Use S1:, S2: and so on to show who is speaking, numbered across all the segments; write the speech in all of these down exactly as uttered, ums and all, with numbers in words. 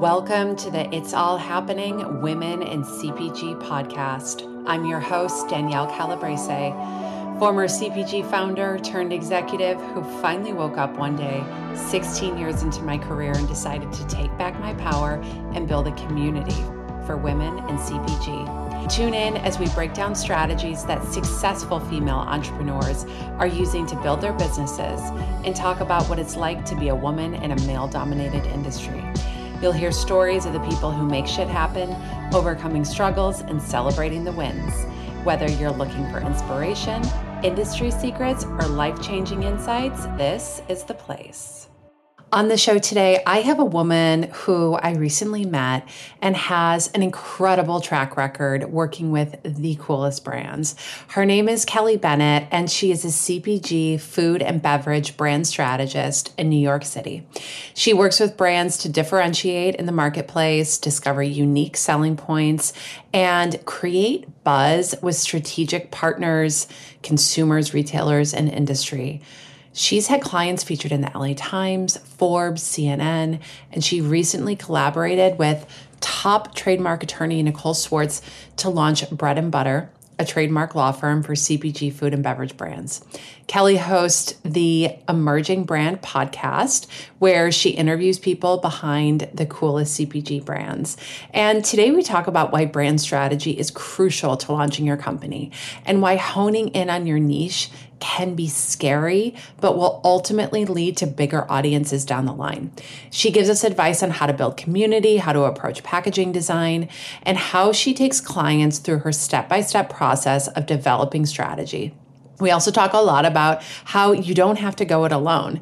S1: Welcome to the It's All Happening Women in C P G podcast. I'm your host, Danielle Calabrese, former C P G founder turned executive who finally woke up one day, sixteen years into my career, and decided to take back my power and build a community for women in C P G. Tune in as we break down strategies that successful female entrepreneurs are using to build their businesses and talk about what it's like to be a woman in a male-dominated industry. You'll hear stories of the people who make shit happen, overcoming struggles, and celebrating the wins. Whether you're looking for inspiration, industry secrets, or life-changing insights, this is the place. On the show today, I have a woman who I recently met and has an incredible track record working with the coolest brands. Her name is Kelly Bennett, and she is a C P G food and beverage brand strategist in New York City. She works with brands to differentiate in the marketplace, discover unique selling points, and create buzz with strategic partners, consumers, retailers, and industry. She's had clients featured in the L A Times, Forbes, C N N, and she recently collaborated with top trademark attorney Nicole Swartz to launch Bread and Butter, a trademark law firm for C P G food and beverage brands. Kelly hosts the Emerging Brand podcast, where she interviews people behind the coolest C P G brands. And today we talk about why brand strategy is crucial to launching your company and why honing in on your niche can be scary, but will ultimately lead to bigger audiences down the line. She gives us advice on how to build community, how to approach packaging design, and how she takes clients through her step-by-step process of developing strategy. We also talk a lot about how you don't have to go it alone.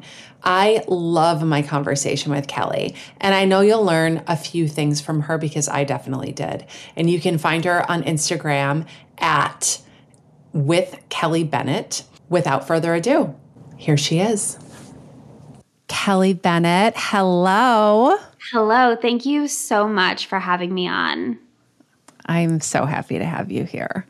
S1: I love my conversation with Kelly, and I know you'll learn a few things from her because I definitely did. And you can find her on Instagram at with Kelly Bennett. Without further ado, here she is. Kelly Bennett, hello.
S2: Hello. Thank you so much for having me on.
S1: I'm so happy to have you here.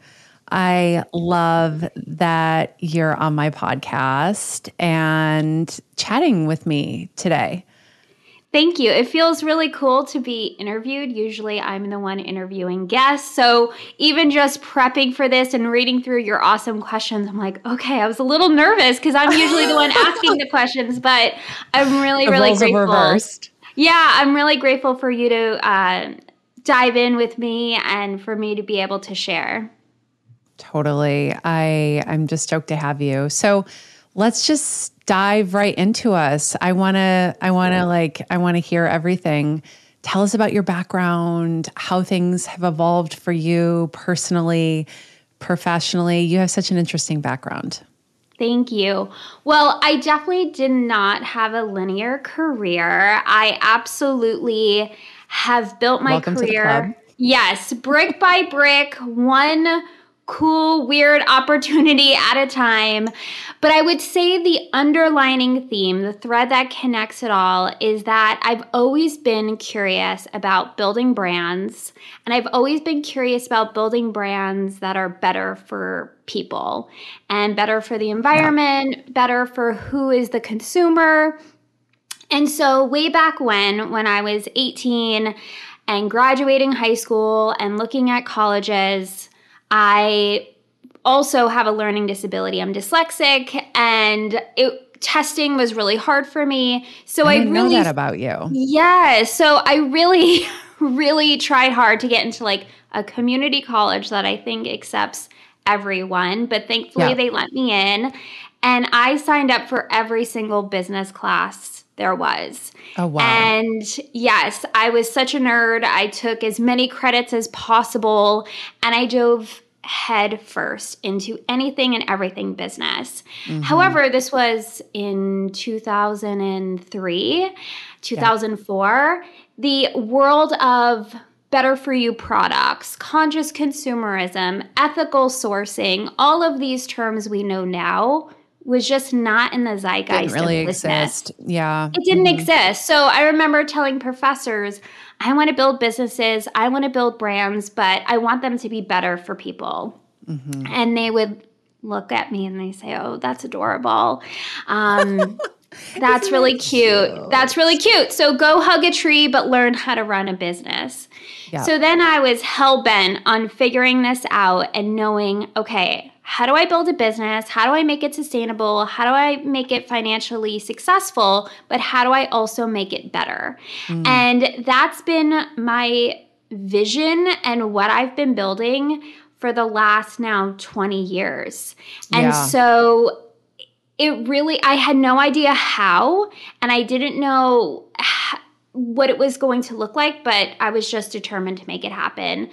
S1: I love that you're on my podcast and chatting with me today.
S2: Thank you. It feels really cool to be interviewed. Usually I'm the one interviewing guests. So even just prepping for this and reading through your awesome questions, I'm like, okay, I was a little nervous because I'm usually the one asking the questions, but I'm really,
S1: the
S2: really
S1: roles
S2: grateful.
S1: Are reversed.
S2: Yeah, I'm really grateful for you to uh, dive in with me and for me to be able to share.
S1: Totally. I, I'm just stoked to have you. So let's just dive right into us. I want to, I want to like, I want to hear everything. Tell us about your background, how things have evolved for you personally, professionally. You have such an interesting background.
S2: Thank you. Well, I definitely did not have a linear career. I absolutely have built my
S1: Welcome
S2: career.
S1: To the club.
S2: Yes, brick by brick, one cool, weird opportunity at a time. But I would say the underlining theme, the thread that connects it all, is that I've always been curious about building brands. And I've always been curious about building brands that are better for people and better for the environment, yeah. better for who is the consumer. And so way back when, when I was eighteen and graduating high school and looking at colleges, I also have a learning disability. I'm dyslexic, and it, testing was really hard for me. So I,
S1: I didn't
S2: really
S1: know that about you.
S2: Yeah. So I really, really tried hard to get into like a community college that I think accepts everyone. But thankfully, yeah. they let me in, and I signed up for every single business class there was.
S1: Oh, wow.
S2: And yes, I was such a nerd. I took as many credits as possible, and I dove head first into anything and everything business. Mm-hmm. However, this was in two thousand three, two thousand four. Yeah. The world of better for you products, conscious consumerism, ethical sourcing, all of these terms we know now was just not in the zeitgeist.
S1: Didn't really
S2: of business.
S1: exist. Yeah.
S2: It didn't
S1: mm-hmm.
S2: exist. So I remember telling professors, I want to build businesses, I want to build brands, but I want them to be better for people. Mm-hmm. And they would look at me and they say, oh, that's adorable. Um, That's
S1: Isn't
S2: really
S1: that
S2: cute.
S1: cute?
S2: That's really cute. So go hug a tree, but learn how to run a business.
S1: Yep.
S2: So then I was hell-bent on figuring this out and knowing, okay, how do I build a business? How do I make it sustainable? How do I make it financially successful? But how do I also make it better? Mm. And that's been my vision and what I've been building for the last now twenty years. And
S1: Yeah.
S2: so it really, I had no idea how, and I didn't know how, what it was going to look like, but I was just determined to make it happen.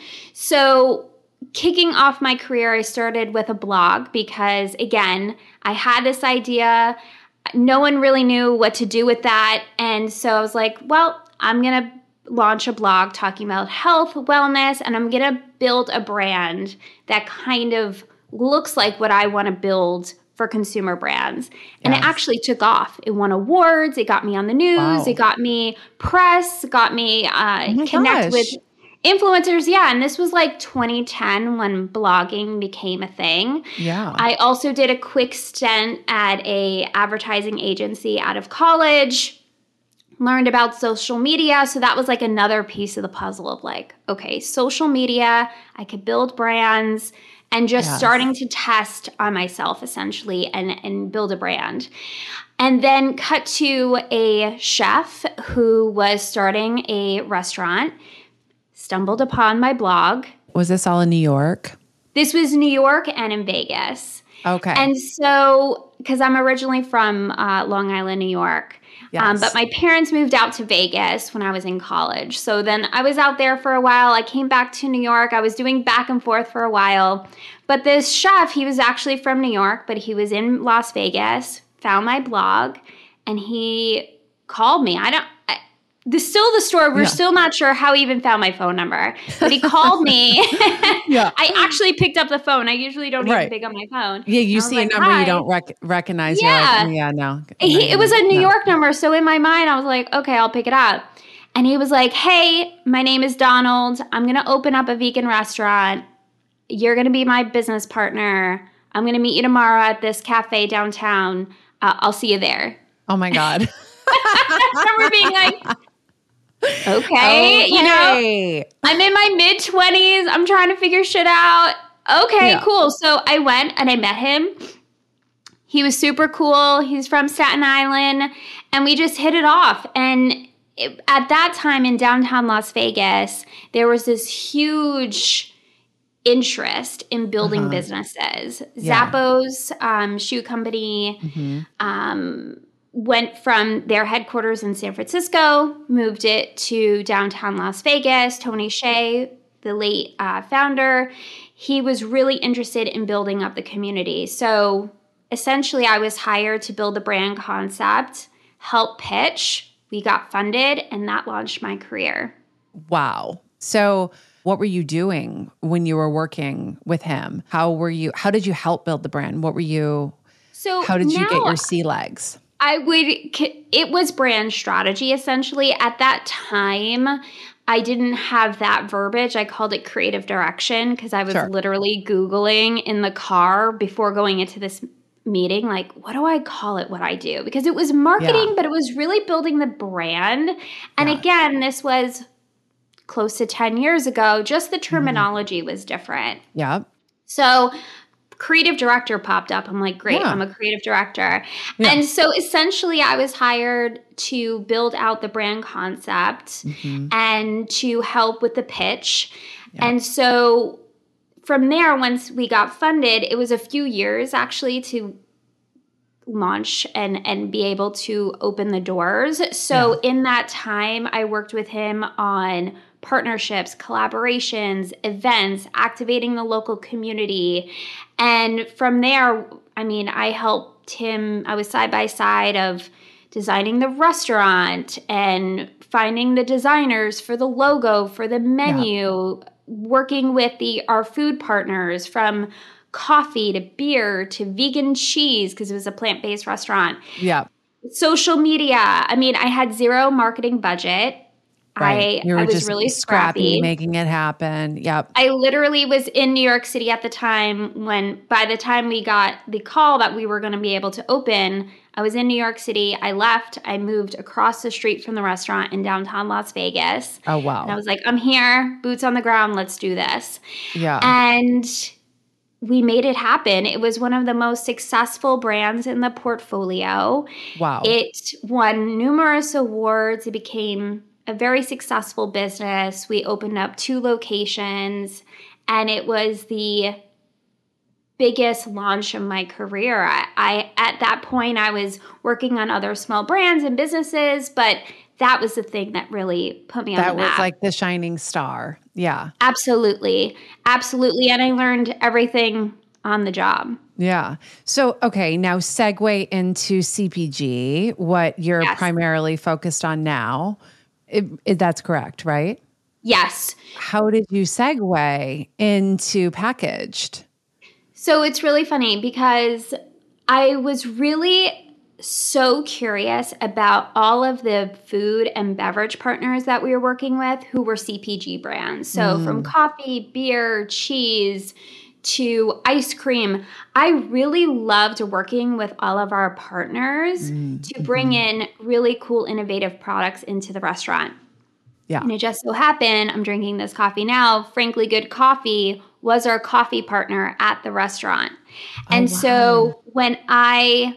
S2: So kicking off my career, I started with a blog because, again, I had this idea. No one really knew what to do with that. And so I was like, well, I'm going to launch a blog talking about health, wellness, and I'm going to build a brand that kind of looks like what I want to build for consumer brands. And yes. It actually took off. It won awards. It got me on the news. Wow. It got me press. It got me uh,
S1: oh
S2: connect
S1: gosh.
S2: with influencers. Yeah. And this was like twenty ten when blogging became a thing.
S1: Yeah.
S2: I also did a quick stint at a advertising agency out of college, learned about social media. So that was like another piece of the puzzle of like, okay, social media, I could build brands. And just yes. starting to test on myself, essentially, and, and build a brand. And then cut to a chef who was starting a restaurant, stumbled upon my blog.
S1: Was this all in New York?
S2: This was New York and in Vegas.
S1: Okay.
S2: And so, because I'm originally from uh, Long Island, New York. Yes. Um, but my parents moved out to Vegas when I was in college. So then I was out there for a while. I came back to New York. I was doing back and forth for a while. But this chef, he was actually from New York, but he was in Las Vegas, found my blog, and he called me. I don't... I, This still the story. We're yeah. still not sure how he even found my phone number. But he called me. yeah. I actually picked up the phone. I usually don't right. even pick up my phone.
S1: Yeah, you see like, a number Hi. you don't rec- recognize.
S2: Yeah.
S1: You're like, yeah, no.
S2: He, it was a New no. York number. So in my mind, I was like, okay, I'll pick it up. And he was like, hey, my name is Donald. I'm going to open up a vegan restaurant. You're going to be my business partner. I'm going to meet you tomorrow at this cafe downtown. Uh, I'll see you there.
S1: Oh, my God.
S2: I remember being like, Okay, okay, you know, I'm in my mid twenties. I'm trying to figure shit out. Okay, yeah. cool. So I went and I met him. He was super cool. He's from Staten Island. And we just hit it off. And it, at that time in downtown Las Vegas, there was this huge interest in building uh-huh. businesses. Yeah. Zappos, um, shoe company, mm-hmm. um, went from their headquarters in San Francisco, moved it to downtown Las Vegas. Tony Hsieh, the late uh, founder, he was really interested in building up the community. So essentially, I was hired to build the brand concept, help pitch. We got funded, and that launched my career.
S1: Wow. So what were you doing when you were working with him? How were you? How did you help build the brand? What were you? So how did you get your sea legs?
S2: I would, it was brand strategy, essentially. At that time, I didn't have that verbiage. I called it creative direction because I was sure. literally Googling in the car before going into this meeting, like, what do I call it, what I do? Because it was marketing, yeah. but it was really building the brand. And yeah. again, this was close to ten years ago. Just the terminology mm. was different.
S1: Yeah.
S2: So creative director popped up. I'm like, great, yeah. I'm a creative director. Yeah. And so essentially I was hired to build out the brand concept mm-hmm. and to help with the pitch. Yeah. And so from there, once we got funded, it was a few years actually to launch and, and be able to open the doors. So yeah. in that time, I worked with him on partnerships, collaborations, events, activating the local community. And from there, I mean, I helped him, I was side by side of designing the restaurant and finding the designers for the logo, for the menu, yeah. working with the our food partners from coffee to beer to vegan cheese because it was a plant-based restaurant.
S1: Yeah.
S2: Social media. I mean, I had zero marketing budget.
S1: Right.
S2: I,
S1: You were
S2: I was
S1: just
S2: really
S1: scrappy,
S2: scrappy.
S1: making it happen. Yep.
S2: I literally was in New York City at the time when, by the time we got the call that we were going to be able to open, I was in New York City. I left. I moved across the street from the restaurant in downtown Las Vegas.
S1: Oh, wow.
S2: And I was like, I'm here, boots on the ground, let's do this.
S1: Yeah.
S2: And we made it happen. It was one of the most successful brands in the portfolio.
S1: Wow.
S2: It won numerous awards. It became a very successful business. We opened up two locations, and it was the biggest launch of my career. I, I at that point, I was working on other small brands and businesses, but that was the thing that really put me on
S1: That
S2: the map.
S1: was like the shining star. Yeah.
S2: Absolutely. Absolutely. And I learned everything on the job.
S1: Yeah. So, okay, now segue into C P G, what you're
S2: Yes.
S1: primarily focused on now. It, it, that's correct, right?
S2: Yes.
S1: How did you segue into packaged?
S2: So it's really funny because I was really so curious about all of the food and beverage partners that we were working with who were C P G brands. So
S1: Mm.
S2: from coffee, beer, cheese, to ice cream. I really loved working with all of our partners
S1: Mm.
S2: to bring in really cool, innovative products into the restaurant.
S1: Yeah.
S2: And it just so happened, I'm drinking this coffee now, Frankly Good Coffee was our coffee partner at the restaurant. And
S1: wow.
S2: so when I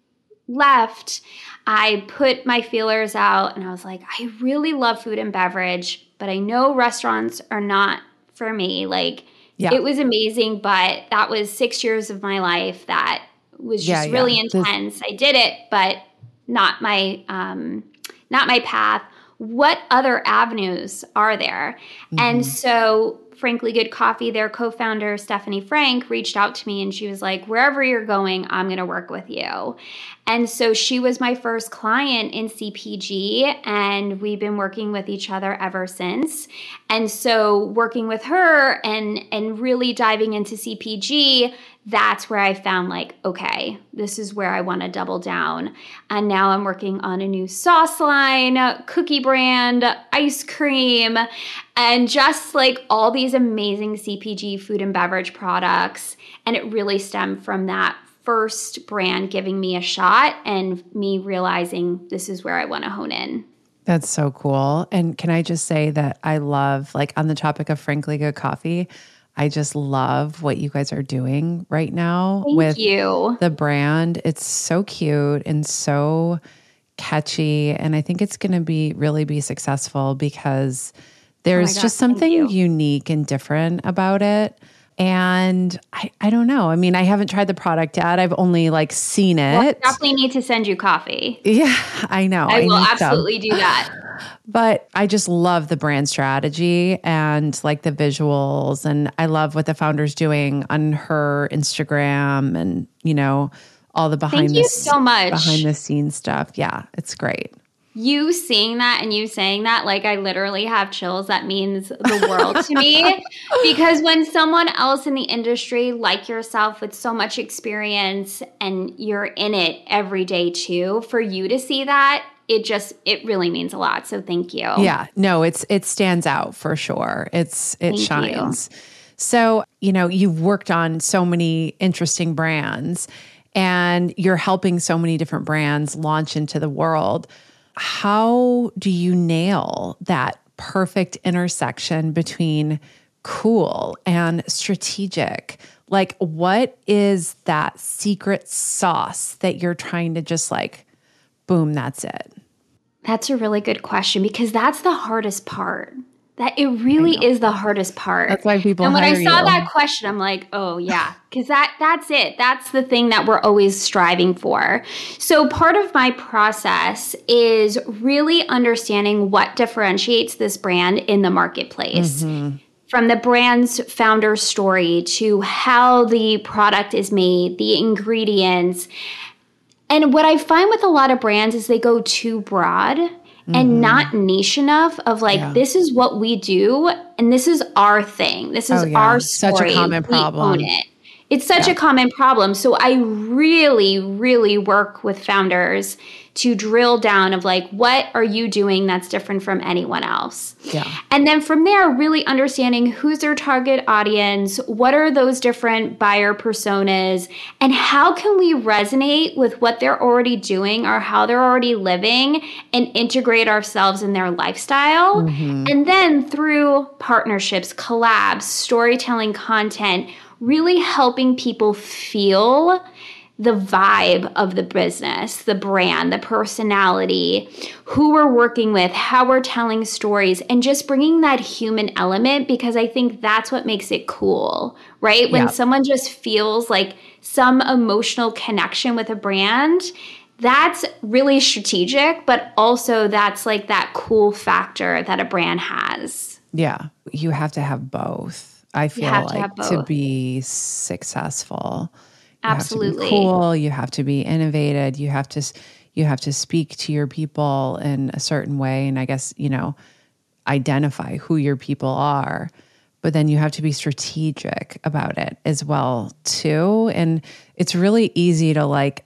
S2: left, I put my feelers out and I was like, I really love food and beverage, but I know restaurants are not for me. Like,
S1: Yeah.
S2: it was amazing, but that was six years of my life that was
S1: Yeah,
S2: just
S1: yeah.
S2: really
S1: This-
S2: intense. I did it, but not my um, not my path. What other avenues are there? And so Frankly Good Coffee, their co-founder, Stephanie Frank, reached out to me and she was like, wherever you're going, I'm going to work with you. And so she was my first client in C P G, and we've been working with each other ever since. And so working with her and, and really diving into C P G, that's where I found like, okay, this is where I want to double down. And now I'm working on a new sauce line, cookie brand, ice cream, and just like all these amazing C P G food and beverage products. And it really stemmed from that first brand giving me a shot and me realizing this is where I want to hone in.
S1: That's so cool. And can I just say that I love, like on the topic of Frankly Good Coffee, I just love what you guys are doing right now
S2: Thank
S1: with
S2: you.
S1: the brand. It's so cute and so catchy. And I think it's going to be really be successful because there's
S2: God,
S1: just
S2: thank
S1: something
S2: you.
S1: unique and different about it. And I, I don't know. I mean, I haven't tried the product yet. I've only like seen it.
S2: Well, I definitely need to send you coffee.
S1: Yeah, I know.
S2: I will
S1: need some.
S2: absolutely do that.
S1: But I just love the brand strategy and like the visuals. And I love what the founder's doing on her Instagram and, you know, all the behind
S2: Thank
S1: the
S2: you so much.
S1: behind the scenes stuff. Yeah, it's great.
S2: You seeing that and you saying that, like I literally have chills. That means the world to me. Because when someone else in the industry like yourself with so much experience and you're in it every day too, for you to see that, it just, it really means a lot. So thank you.
S1: Yeah, no, it's it stands out for sure. It's it
S2: Thank
S1: shines. So, you know, you've worked on so many interesting brands and you're helping so many different brands launch into the world. How do you nail that perfect intersection between cool and strategic? Like, what is that secret sauce that you're trying to just like, boom, that's it?
S2: That's a really good question because that's the hardest part. That it really is the hardest part.
S1: That's why people
S2: And when I
S1: hire
S2: saw
S1: you.
S2: that question, I'm like, oh yeah, because that that's it. That's the thing that we're always striving for. So part of my process is really understanding what differentiates this brand in the marketplace.
S1: Mm-hmm.
S2: From the brand's founder story to how the product is made, the ingredients. And what I find with a lot of brands is they go too broad and not niche enough of like,
S1: Yeah.
S2: this is what we do and this is our thing. This is
S1: Oh, yeah.
S2: our
S1: Such a
S2: story.
S1: common
S2: We
S1: problem.
S2: own it. It's such
S1: Yeah.
S2: a common problem. So I really, really work with founders to drill down of like, what are you doing that's different from anyone else?
S1: Yeah.
S2: And then from there, really understanding who's their target audience, what are those different buyer personas, and how can we resonate with what they're already doing or how they're already living and integrate ourselves in their lifestyle.
S1: Mm-hmm.
S2: And then through partnerships, collabs, storytelling content, really helping people feel the vibe of the business, the brand, the personality, who we're working with, how we're telling stories, and just bringing that human element, because I think that's what makes it cool, right? When
S1: Yeah.
S2: someone just feels like some emotional connection with a brand, that's really strategic, but also that's like that cool factor that a brand has.
S1: Yeah. You have to have both. I feel
S2: have to
S1: like
S2: have
S1: to
S2: both.
S1: be successful.
S2: Absolutely.
S1: You have to be cool. You have to be innovative. You have to, you have to speak to your people in a certain way. And I guess, you know, identify who your people are, but then you have to be strategic about it as well too. And it's really easy to like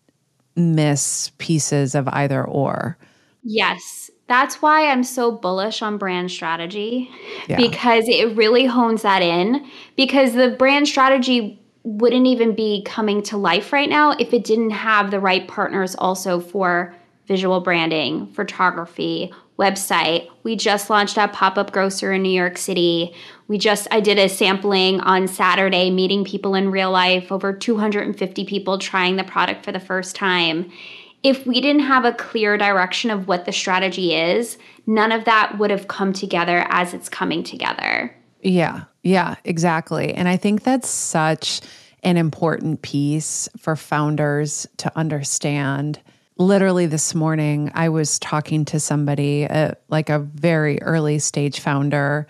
S1: miss pieces of either or.
S2: Yes. That's why I'm so bullish on brand strategy,
S1: Yeah.
S2: because it really hones that in, because the brand strategy wouldn't even be coming to life right now if it didn't have the right partners also for visual branding, photography, website. We just launched a pop-up grocer in New York City. We just, I did a sampling on Saturday, meeting people in real life, over two hundred fifty people trying the product for the first time. If we didn't have a clear direction of what the strategy is, none of that would have come together as it's coming together.
S1: Yeah, yeah, exactly. And I think that's such an important piece for founders to understand. Literally this morning, I was talking to somebody, uh, like a very early stage founder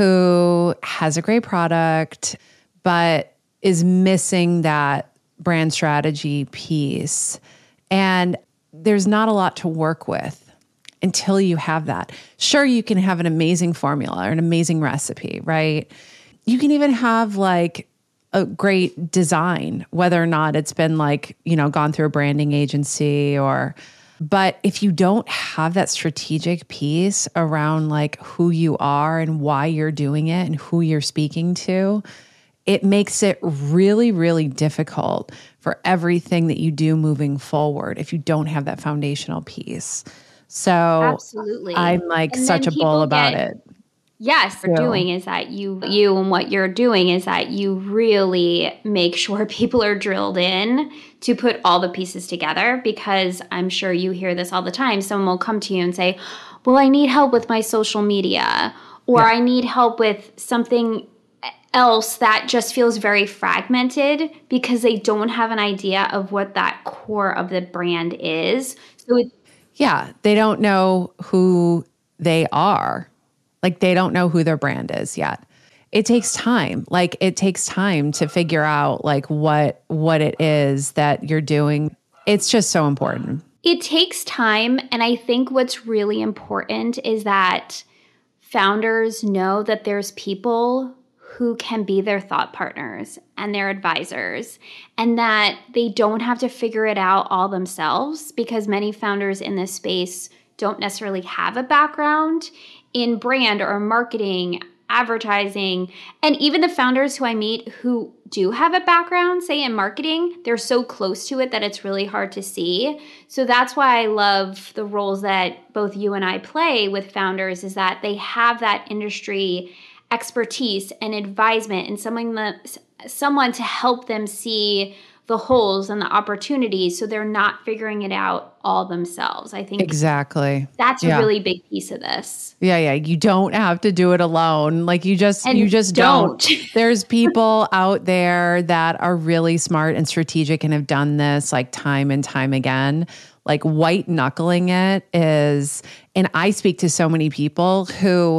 S1: who has a great product, but is missing that brand strategy piece. And there's not a lot to work with until you have that. Sure, you can have an amazing formula or an amazing recipe, right? You can even have like a great design, whether or not it's been like, you know, gone through a branding agency or, but if you don't have that strategic piece around like who you are and why you're doing it and who you're speaking to, it makes it really, really difficult for everything that you do moving forward if you don't have that foundational piece. So
S2: Absolutely.
S1: I'm like
S2: And
S1: such a
S2: then
S1: bull
S2: people
S1: about
S2: get-
S1: it.
S2: Yes, what you're doing is that you you and what you're doing is that you really make sure people are drilled in to put all the pieces together, because I'm sure you hear this all the time. Someone will come to you and say, well, I need help with my social media, or
S1: Yeah.
S2: I need help with something else that just feels very fragmented because they don't have an idea of what that core of the brand is. So it,
S1: Yeah, they don't know who they are. Like they don't know who their brand is yet. It takes time. Like it takes time to figure out like what what it is that you're doing. It's just so important.
S2: It takes time. And I think what's really important is that founders know that there's people who can be their thought partners and their advisors, and that they don't have to figure it out all themselves, because many founders in this space don't necessarily have a background in brand or marketing, advertising. And even the founders who I meet who do have a background, say in marketing, they're so close to it that it's really hard to see. So that's why I love the roles that both you and I play with founders, is that they have that industry expertise and advisement and someone that, someone to help them see the holes and the opportunities, so they're not figuring it out all themselves. I think
S1: Exactly.
S2: that's
S1: Yeah.
S2: a really big piece of this.
S1: Yeah, yeah. You don't have to do it alone. Like you just
S2: And
S1: you just
S2: don't.
S1: don't. There's people out there that are really smart and strategic and have done this like time and time again. Like white knuckling it is, and I speak to so many people who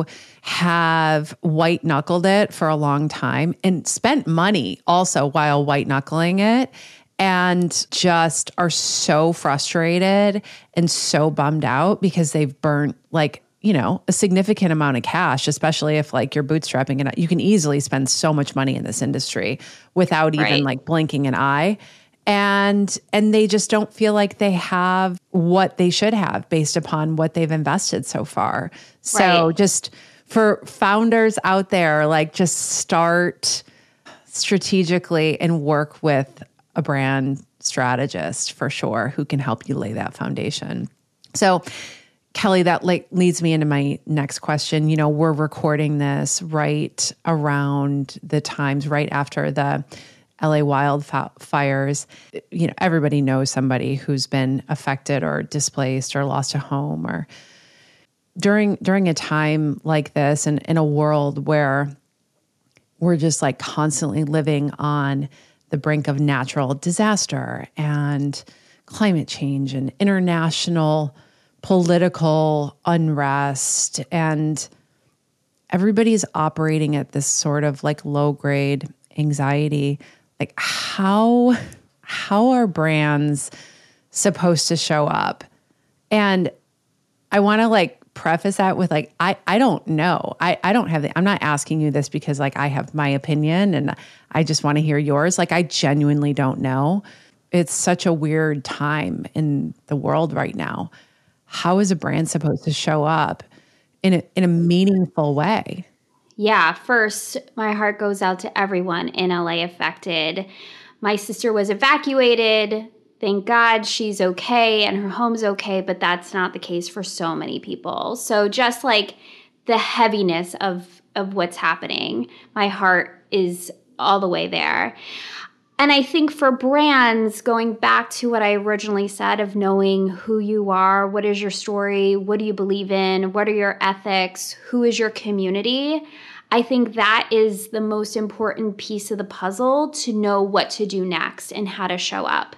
S1: have white knuckled it for a long time and spent money also while white knuckling it, and just are so frustrated and so bummed out because they've burnt like you know, a significant amount of cash, especially if like you're bootstrapping it. You can easily spend so much money in this industry without even
S2: Right.
S1: like blinking an eye. And and they just don't feel like they have what they should have based upon what they've invested so far. So
S2: Right.
S1: just for founders out there, like just start strategically and work with a brand strategist for sure who can help you lay that foundation. So Kelly, that like leads me into my next question. You know, we're recording this right around the times right after the L A wildfires. You know, everybody knows somebody who's been affected or displaced or lost a home, or during during a time like this, and in a world where we're just like constantly living on the brink of natural disaster and climate change and international political unrest, and everybody's operating at this sort of like low grade anxiety. Like how, how are brands supposed to show up? And I want to like preface that with like, I, I don't know. I, I don't have the, I'm not asking you this because like I have my opinion and I just want to hear yours. Like I genuinely don't know. It's such a weird time in the world right now. How is a brand supposed to show up in a, in a meaningful way?
S2: Yeah, first, my heart goes out to everyone in L A affected. My sister was evacuated. Thank God she's okay and her home's okay, but that's not the case for so many people. So just like the heaviness of, of what's happening, my heart is all the way there. And I think for brands, going back to what I originally said of knowing who you are, what is your story, what do you believe in, what are your ethics, who is your community, I think that is the most important piece of the puzzle to know what to do next and how to show up.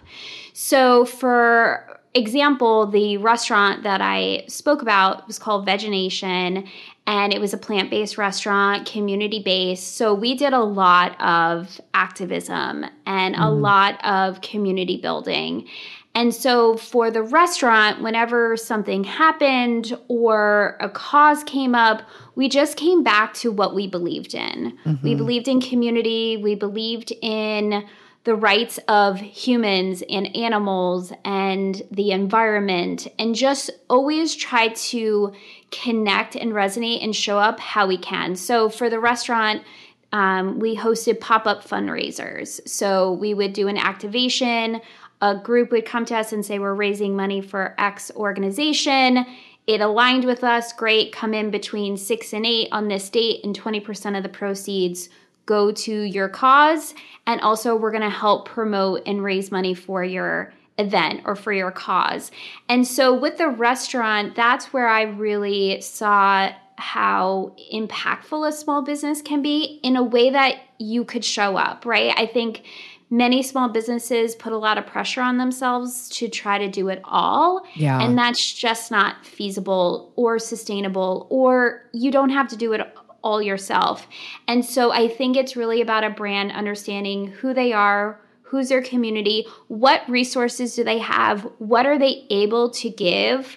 S2: So for example, the restaurant that I spoke about was called Veganation, and it was a plant-based restaurant, community-based. So we did a lot of activism and a
S1: Mm.
S2: lot of community building. And so for the restaurant, whenever something happened or a cause came up, we just came back to what we believed in.
S1: Mm-hmm.
S2: We believed in community. We believed in the rights of humans and animals and the environment, and just always try to connect and resonate and show up how we can. So for the restaurant, um, we hosted pop-up fundraisers. So we would do an activation. A group would come to us and say, we're raising money for X organization. It aligned with us. Great. Come in between six and eight on this date, and twenty percent of the proceeds go to your cause. And also we're going to help promote and raise money for your event or for your cause. And so with the restaurant, that's where I really saw how impactful a small business can be in a way that you could show up, right? I think many small businesses put a lot of pressure on themselves to try to do it all.
S1: Yeah.
S2: And that's just not feasible or sustainable, or you don't have to do it all yourself. And so I think it's really about a brand understanding who they are, who's their community, what resources do they have, what are they able to give?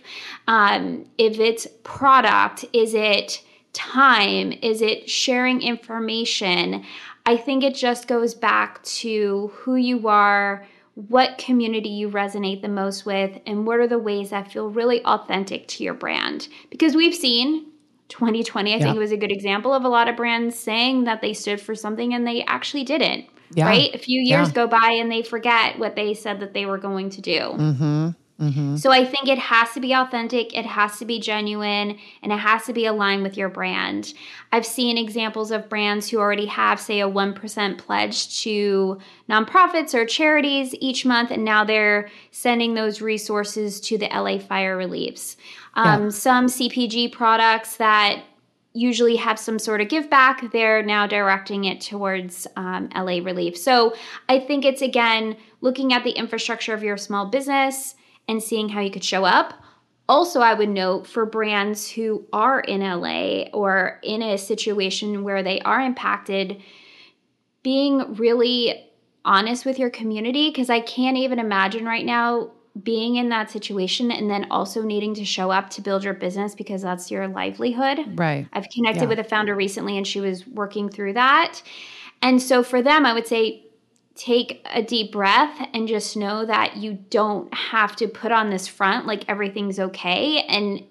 S2: Um, if it's product, is it time? Is it sharing information? I think it just goes back to who you are, what community you resonate the most with, and what are the ways that feel really authentic to your brand. Because we've seen twenty twenty, I
S1: Yeah.
S2: think it was a good example of a lot of brands saying that they stood for something and they actually didn't,
S1: Yeah.
S2: right? A few years
S1: Yeah.
S2: go by and they forget what they said that they were going to do.
S1: Mm-hmm. Mm-hmm.
S2: So I think it has to be authentic, it has to be genuine, and it has to be aligned with your brand. I've seen examples of brands who already have, say, a one percent pledge to nonprofits or charities each month, and now they're sending those resources to the L A fire reliefs. Um,
S1: Yeah.
S2: Some C P G products that usually have some sort of give back, they're now directing it towards um, L A relief. So I think it's, again, looking at the infrastructure of your small business and seeing how you could show up. Also, I would note for brands who are in L A or in a situation where they are impacted, being really honest with your community, because I can't even imagine right now being in that situation and then also needing to show up to build your business because that's your livelihood.
S1: Right.
S2: I've connected
S1: Yeah.
S2: with a founder recently and she was working through that. And so for them, I would say take a deep breath and just know that you don't have to put on this front like everything's okay, and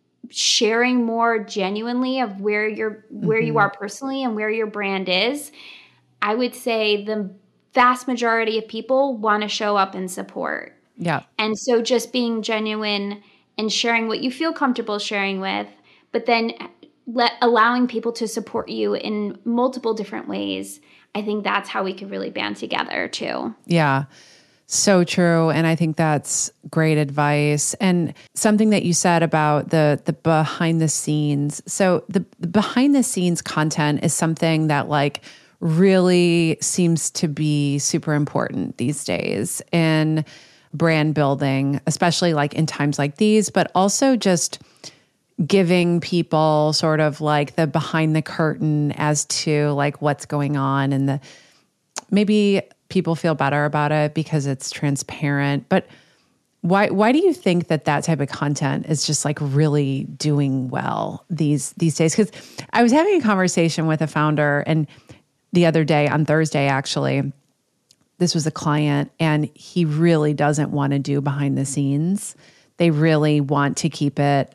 S2: sharing more genuinely of where you're where
S1: Mm-hmm.
S2: you are personally and where your brand is. I would say the vast majority of people want to show up and support.
S1: Yeah.
S2: And so just being genuine and sharing what you feel comfortable sharing with, but then let, allowing people to support you in multiple different ways. I think that's how we could really band together too.
S1: Yeah. So true. And I think that's great advice. And something that you said about the the behind the scenes. So the, the behind the scenes content is something that like really seems to be super important these days in brand building, especially like in times like these, but also just giving people sort of like the behind the curtain as to like what's going on, and the maybe people feel better about it because it's transparent. But why why do you think that that type of content is just like really doing well these these days? Because I was having a conversation with a founder, and the other day on Thursday, actually, this was a client, and he really doesn't want to do behind the scenes. They really want to keep it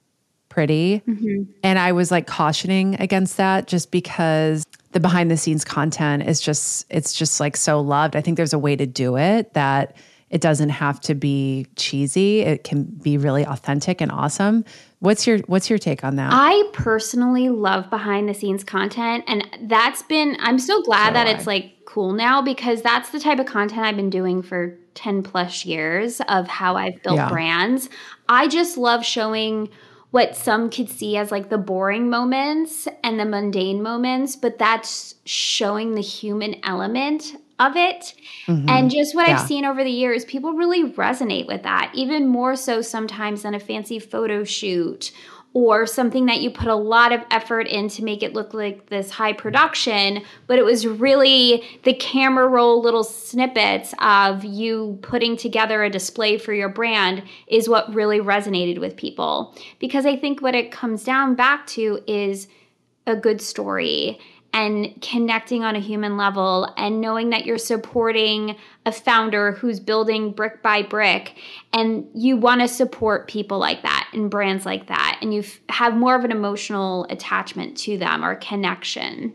S1: pretty. Mm-hmm. And I was like cautioning against that just because the behind the scenes content is just, it's just like so loved. I think there's a way to do it that it doesn't have to be cheesy. It can be really authentic and awesome. What's your, what's your take on that?
S2: I personally love behind the scenes content, and that's been, I'm so glad
S1: So
S2: that
S1: do
S2: it's
S1: I.
S2: like cool now, because that's the type of content I've been doing for ten plus years of how I've built
S1: Yeah.
S2: brands. I just love showing what some could see as like the boring moments and the mundane moments, but that's showing the human element of it.
S1: Mm-hmm.
S2: And just what
S1: Yeah.
S2: I've seen over the years, people really resonate with that, even more so sometimes than a fancy photo shoot or something that you put a lot of effort in to make it look like this high production, but it was really the camera roll little snippets of you putting together a display for your brand is what really resonated with people. Because I think what it comes down back to is a good story and connecting on a human level and knowing that you're supporting a founder who's building brick by brick, and you want to support people like that and brands like that, and you f- have more of an emotional attachment to them or connection.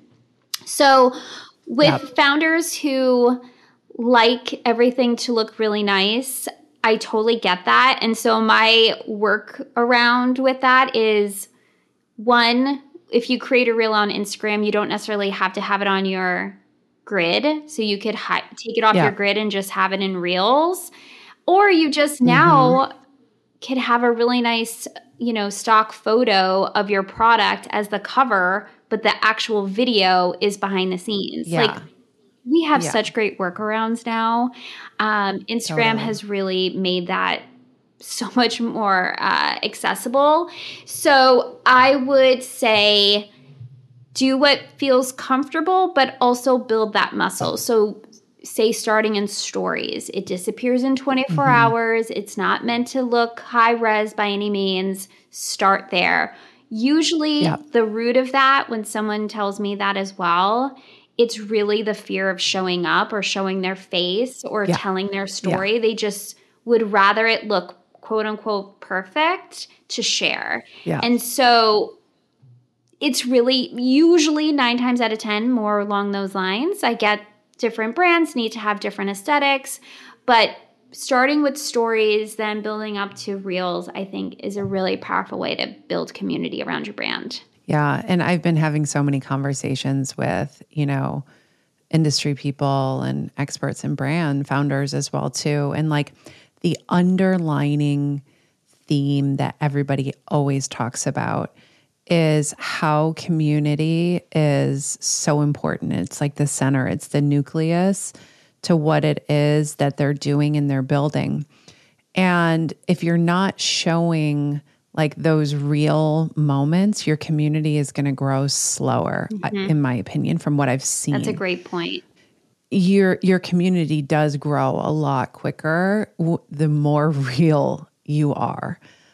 S2: So with
S1: Yep.
S2: founders who like everything to look really nice, I totally get that. And so my work around with that is, one, if you create a reel on Instagram, you don't necessarily have to have it on your grid. So you could hi- take it off
S1: Yeah.
S2: your grid and just have it in reels. Or you just now
S1: Mm-hmm.
S2: could have a really nice, you know, stock photo of your product as the cover, but the actual video is behind the scenes.
S1: Yeah.
S2: Like, we have
S1: Yeah.
S2: such great workarounds now. Um, Instagram
S1: Totally.
S2: has really made that so much more uh, accessible. So I would say do what feels comfortable, but also build that muscle. So say starting in stories, it disappears in twenty-four
S1: Mm-hmm.
S2: hours. It's not meant to look high res by any means. Start there. Usually
S1: Yeah.
S2: the root of that, when someone tells me that as well, it's really the fear of showing up or showing their face or
S1: Yeah.
S2: telling their story. They just would rather it look quote unquote perfect to share.
S1: Yeah.
S2: And so it's really usually nine times out of ten more along those lines. I get different brands need to have different aesthetics, but starting with stories, then building up to reels, I think is a really powerful way to build community around your brand.
S1: Yeah. And I've been having so many conversations with, you know, industry people and experts in brand founders as well too. And like the underlining theme that everybody always talks about is how community is so important. It's like the center, it's the nucleus to what it is that they're doing and they're building. And if you're not showing like those real moments, your community is going to grow slower, mm-hmm. in my opinion, from what I've seen.
S2: That's a great point.
S1: your your community does grow a lot quicker w- the more real you are.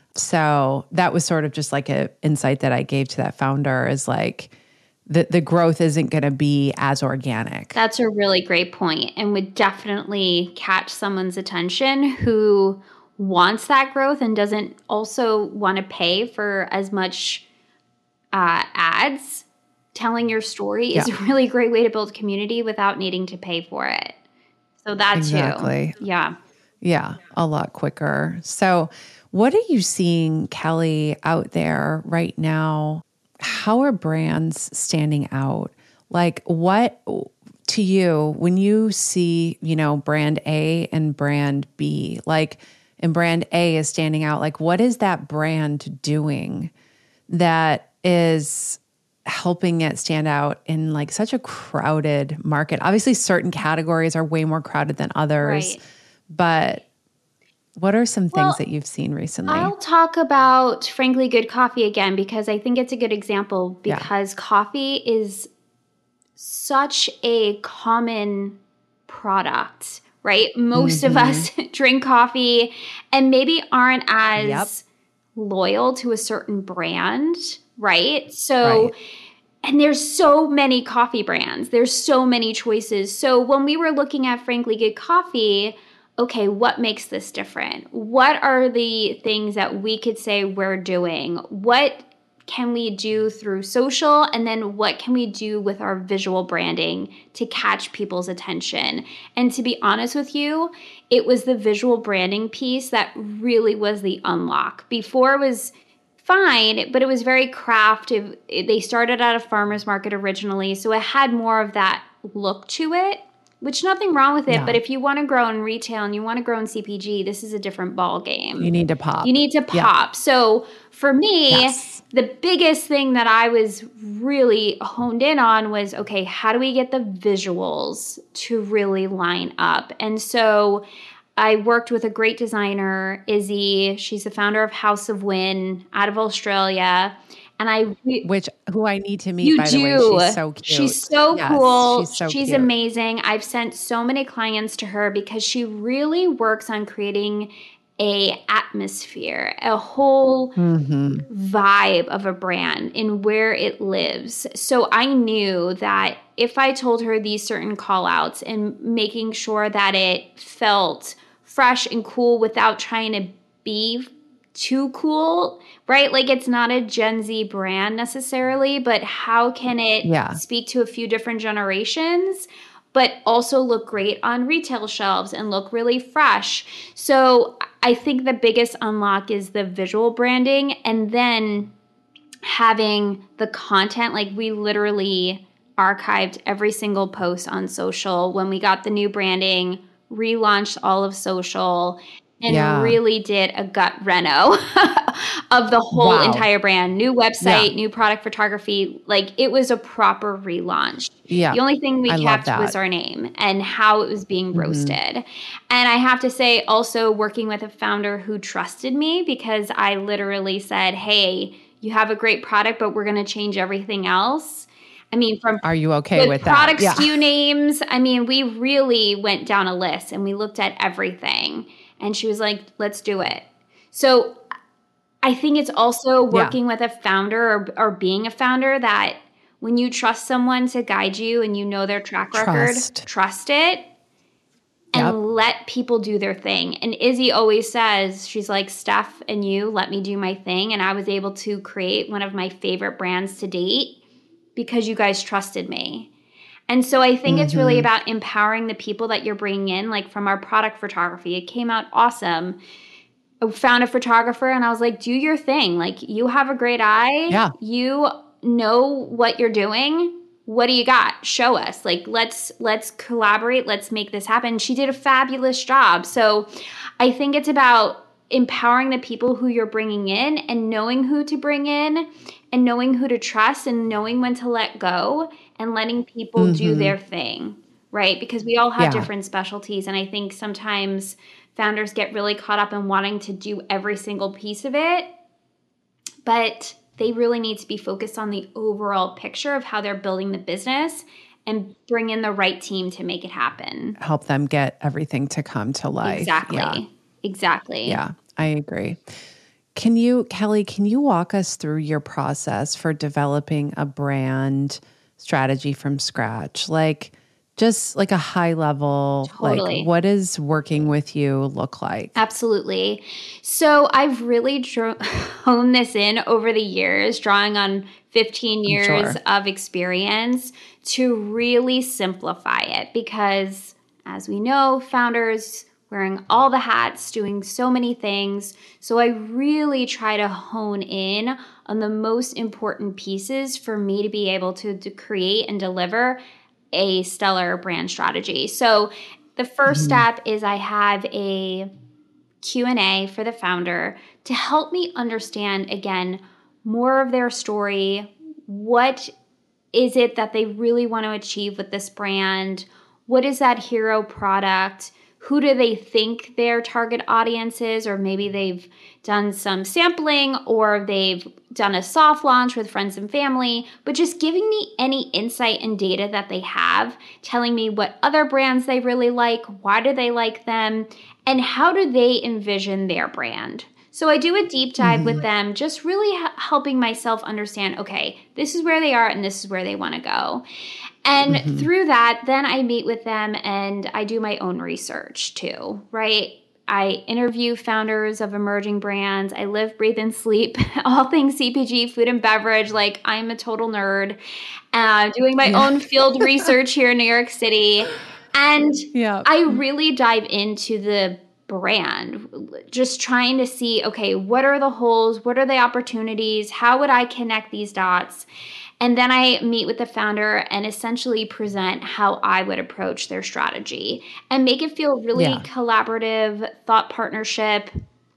S1: So that was sort of just like an insight that I gave to that founder is like the the growth isn't going to be as organic.
S2: That's a really great point and would definitely catch someone's attention who wants that growth and doesn't also want to pay for as much uh, ads. Telling your story
S1: Yeah.
S2: is a really great way to build community without needing to pay for it. So that
S1: Exactly.
S2: too. Yeah.
S1: Yeah, a lot quicker. So what are you seeing, Kelly, out there right now? How are brands standing out? Like what to you, when you see, you know, brand A and brand B, like, and brand A is standing out, like what is that brand doing that is helping it stand out in like such a crowded market? Obviously, certain categories are way more crowded than others,
S2: Right.
S1: but what are some things
S2: Well,
S1: that you've seen recently?
S2: I'll talk about Frankly Good Coffee again because I think it's a good example
S1: Yeah.
S2: because coffee is such a common product, right? Most of us drink coffee and maybe aren't as
S1: Yep.
S2: loyal to a certain brand, right? So,
S1: Right.
S2: and there's so many coffee brands. There's so many choices. So when we were looking at Frankly Good Coffee, okay, what makes this different? What are the things that we could say we're doing? What can we do through social? And then what can we do with our visual branding to catch people's attention? And to be honest with you, it was the visual branding piece that really was the unlock. Before it was fine, but it was very craft. It, it, they started at a farmer's market originally, so it had more of that look to it, which nothing wrong with it.
S1: Yeah.
S2: But if you want to grow in retail and you want to grow in C P G, this is a different ball game.
S1: You need to pop.
S2: You need to
S1: Yeah.
S2: pop. So for me,
S1: Yes.
S2: the biggest thing that I was really honed in on was, okay, how do we get the visuals to really line up? And so I worked with a great designer, Izzy. She's the founder of House of Win out of Australia. And I re-
S1: Which, who I need to meet,
S2: you
S1: by
S2: do.
S1: the way. She's so cute.
S2: She's so
S1: Yes,
S2: cool.
S1: She's so
S2: she's
S1: cute.
S2: amazing. I've sent so many clients to her because she really works on creating a atmosphere, a whole
S1: Mhm.
S2: vibe of a brand in where it lives. So I knew that if I told her these certain call outs and making sure that it felt fresh and cool without trying to be too cool, right? Like it's not a Gen Z brand necessarily, but how can it
S1: Yeah.
S2: speak to a few different generations, but also look great on retail shelves and look really fresh? So I think the biggest unlock is the visual branding and then having the content. Like we literally archived every single post on social when we got the new branding, relaunched all of social, and
S1: Yeah.
S2: really did a gut reno of the whole
S1: Wow.
S2: entire brand. New website,
S1: Yeah.
S2: new product photography. Like it was a proper relaunch.
S1: Yeah.
S2: The only thing we
S1: I love
S2: kept
S1: that.
S2: was our name and how it was being
S1: Mhm.
S2: roasted. And I have to say also working with a founder who trusted me because I literally said, hey, you have a great product, but we're going to change everything else. I mean, from
S1: Are you okay
S2: the
S1: with
S2: product
S1: that? Yeah.
S2: S K U names, I mean, we really went down a list and we looked at everything. And she was like, let's do it. So I think it's also working with a founder or, or being a founder that when you trust someone to guide you and you know their track record,
S1: Trust.
S2: trust it and
S1: Yep.
S2: let people do their thing. And Izzy always says, she's like, Steph and you, let me do my thing. And I was able to create one of my favorite brands to date because you guys trusted me. And so I think it's really about empowering the people that you're bringing in, like from our product photography. It came out awesome. I found a photographer and I was like, do your thing. Like you have a great eye.
S1: Yeah.
S2: You know what you're doing. What do you got? Show us. Like let's let's collaborate. Let's make this happen. She did a fabulous job. So I think it's about empowering the people who you're bringing in and knowing who to bring in and knowing who to trust and knowing when to let go and letting people do their thing, right? Because we all have
S1: Yeah.
S2: different specialties. And I think sometimes founders get really caught up in wanting to do every single piece of it, but they really need to be focused on the overall picture of how they're building the business and bring in the right team to make it happen.
S1: Help them get everything to come to life.
S2: Exactly.
S1: Yeah.
S2: Exactly.
S1: Yeah, I agree. Can you, Kelly, can you walk us through your process for developing a brand strategy from scratch? Like just like a high level,
S2: Totally.
S1: like what does working with you look like?
S2: Absolutely. So I've really dro- honed this in over the years, drawing on fifteen years
S1: Sure.
S2: of experience to really simplify it because as we know, founders wearing all the hats, doing so many things. So I really try to hone in on the most important pieces for me to be able to, to create and deliver a stellar brand strategy. So the first
S1: Mm-hmm.
S2: step is I have a Q and A for the founder to help me understand, again, more of their story. What is it that they really want to achieve with this brand? What is that hero product? Who do they think their target audience is? Or maybe they've done some sampling or they've done a soft launch with friends and family, but just giving me any insight and data that they have, telling me what other brands they really like, why do they like them, and how do they envision their brand. So I do a deep dive
S1: Mm-hmm.
S2: with them, just really h- helping myself understand, okay, this is where they are and this is where they want to go. And
S1: Mm-hmm.
S2: through that, then I meet with them and I do my own research too, right? I interview founders of emerging brands. I live, breathe, and sleep all things C P G, food and beverage. Like I'm a total nerd. Uh, doing my
S1: Yeah.
S2: own field research here in New York City. And
S1: Yeah.
S2: I really dive into the brand, just trying to see, okay, what are the holes? What are the opportunities? How would I connect these dots? And then I meet with the founder and essentially present how I would approach their strategy and make it feel really
S1: Yeah.
S2: collaborative, thought partnership,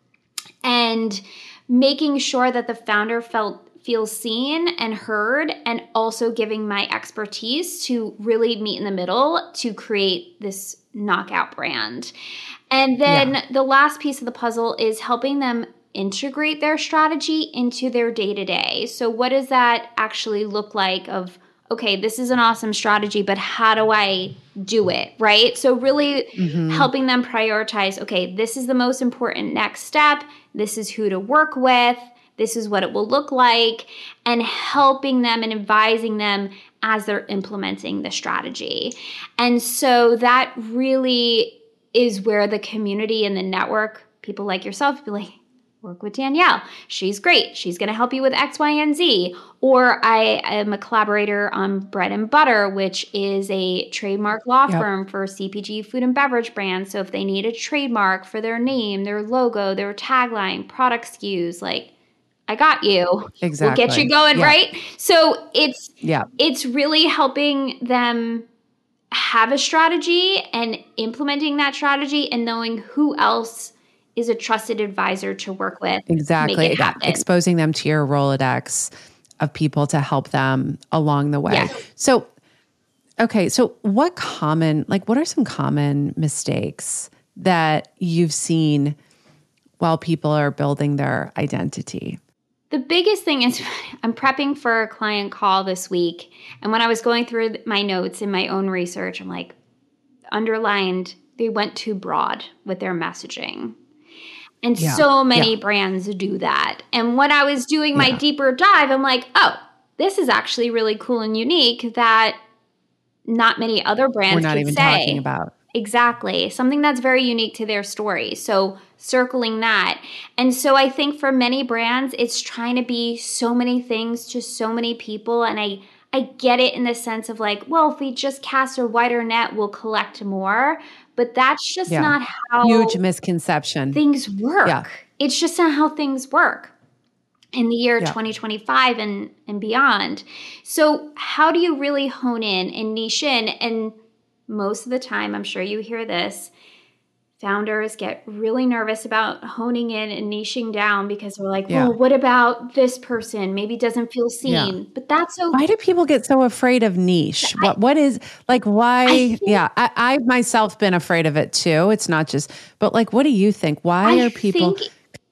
S2: and making sure that the founder felt feels seen and heard, and also giving my expertise to really meet in the middle to create this knockout brand. And then
S1: Yeah.
S2: the last piece of the puzzle is helping them integrate their strategy into their day-to-day. So what does that actually look like of, okay, this is an awesome strategy, but how do I do it, right? So really
S1: Mm-hmm.
S2: helping them prioritize, okay, this is the most important next step. This is who to work with. This is what it will look like, and helping them and advising them as they're implementing the strategy. And so that really is where the community and the network, people like yourself, be like, work with Danielle. She's great. She's going to help you with X, Y, and Z. Or I am a collaborator on Bread and Butter, which is a trademark law
S1: Yep.
S2: firm for C P G food and beverage brands. So if they need a trademark for their name, their logo, their tagline, product S K Us, like, I got you.
S1: Exactly.
S2: We'll get you going,
S1: Yeah.
S2: right? So it's
S1: Yeah.
S2: it's really helping them have a strategy and implementing that strategy and knowing who else is a trusted advisor to work with
S1: Exactly.
S2: to make it
S1: Yeah.
S2: happen.
S1: Exposing them to your Rolodex of people to help them along the way.
S2: Yeah.
S1: So, okay. So what common, like what are some common mistakes that you've seen while people are building their identity?
S2: The biggest thing is I'm prepping for a client call this week. And when I was going through my notes and my own research, I'm like, underlined, they went too broad with their messaging. And
S1: Yeah.
S2: so many
S1: Yeah.
S2: brands do that. And when I was doing my
S1: Yeah.
S2: deeper dive, I'm like, oh, this is actually really cool and unique that not many other brands
S1: We're not
S2: could
S1: even
S2: say.
S1: talking about.
S2: Exactly. Something that's very unique to their story. So circling that. And so I think for many brands, it's trying to be so many things to so many people. And I, I get it in the sense of like, well, if we just cast a wider net, we'll collect more. But that's just
S1: Yeah.
S2: not how
S1: Huge misconception.
S2: things work.
S1: Yeah.
S2: It's just not how things work in the year
S1: Yeah.
S2: twenty twenty-five and, and beyond. So how do you really hone in and niche in? And most of the time, I'm sure you hear this, founders get really nervous about honing in and niching down because they're like,
S1: Yeah.
S2: well, what about this person? Maybe doesn't feel seen.
S1: Yeah.
S2: But that's okay.
S1: Why do people get so afraid of niche?
S2: I-
S1: What what is like why
S2: I think-
S1: yeah, I, I've myself been afraid of it too. It's not just but like what do you think? Why
S2: I
S1: are people
S2: think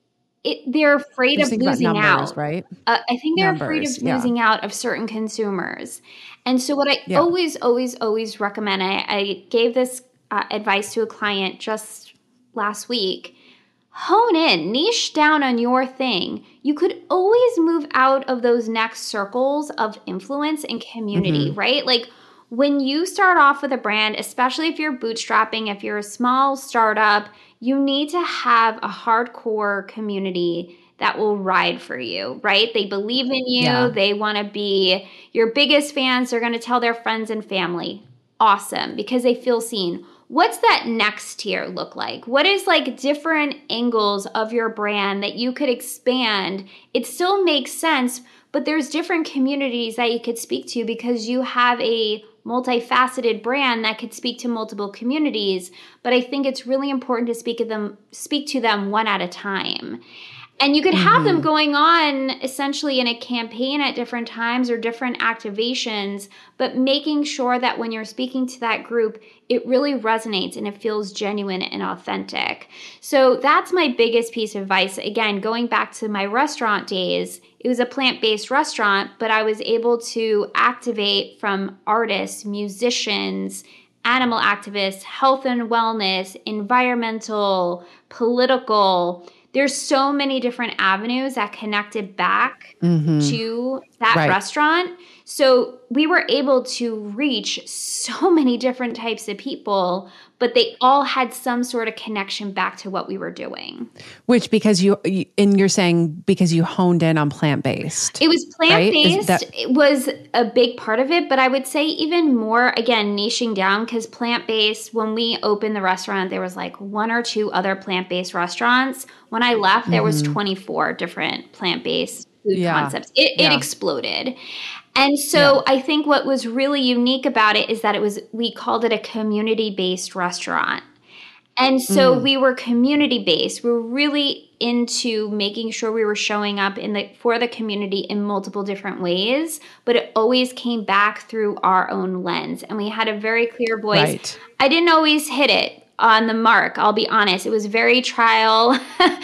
S2: it, they're afraid
S1: Just
S2: of
S1: think about
S2: losing
S1: numbers,
S2: out.
S1: right?
S2: Uh, I think they're afraid of
S1: Numbers, yeah.
S2: losing out of certain consumers. And so what I
S1: Yeah.
S2: always, always, always recommend, I, I gave this uh, advice to a client just last week, hone in, niche down on your thing. You could always move out of those next circles of influence and community,
S1: Mm-hmm.
S2: right? Like when you start off with a brand, especially if you're bootstrapping, if you're a small startup, you need to have a hardcore community that will ride for you, right? They believe in you.
S1: Yeah.
S2: They want to be your biggest fans. They're going to tell their friends and family. Awesome, because they feel seen. What's that next tier look like? What is like different angles of your brand that you could expand? It still makes sense, but there's different communities that you could speak to because you have a multifaceted brand that could speak to multiple communities. But I think it's really important to speak to them, speak to them one at a time. And you could have them going on essentially in a campaign at different times or different activations, but making sure that when you're speaking to that group, it really resonates and it feels genuine and authentic. So that's my biggest piece of advice. Again, going back to my restaurant days, it was a plant-based restaurant, but I was able to activate from artists, musicians, animal activists, health and wellness, environmental, political. There's so many different avenues that connected back
S1: Mm-hmm.
S2: to that
S1: Right.
S2: restaurant. So we were able to reach so many different types of people, but they all had some sort of connection back to what we were doing.
S1: Which because you, you and you're saying because you honed in on plant-based.
S2: It was
S1: Right? Is
S2: plant-based.
S1: that-
S2: It was a big part of it, but I would say even more, again, niching down, because plant-based, when we opened the restaurant, there was like one or two other plant-based restaurants. When I left, there was twenty-four different plant-based food
S1: Yeah.
S2: concepts. It, it
S1: Yeah.
S2: exploded. And so I think what was really unique about it is that it was, we called it a community-based restaurant. And so we were community-based. We were really into making sure we were showing up in the for the community in multiple different ways, but it always came back through our own lens. And we had a very clear voice.
S1: Right.
S2: I didn't always hit it on the mark, I'll be honest. It was very trial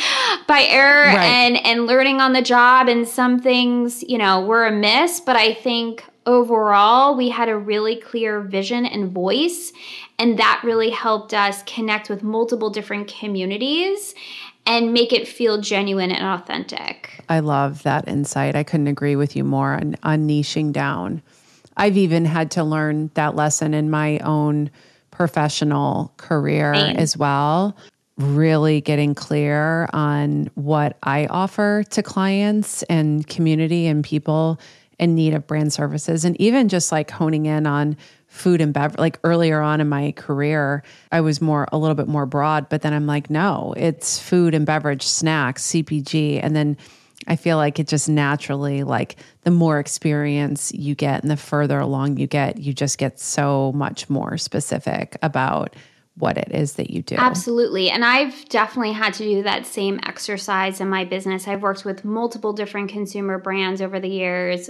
S2: by error
S1: Right.
S2: and, and learning on the job. And some things, you know, were a miss. But I think overall, we had a really clear vision and voice. And that really helped us connect with multiple different communities and make it feel genuine and authentic.
S1: I love that insight. I couldn't agree with you more on, on niching down. I've even had to learn that lesson in my own professional career
S2: Same.
S1: as well. Really getting clear on what I offer to clients and community and people in need of brand services. And even just like honing in on food and beverage. Like earlier on in my career, I was more, a little bit more broad, but then I'm like, no, it's food and beverage, snacks, C P G. And then I feel like it just naturally, like the more experience you get and the further along you get, you just get so much more specific about what it is that you do.
S2: Absolutely. And I've definitely had to do that same exercise in my business. I've worked with multiple different consumer brands over the years,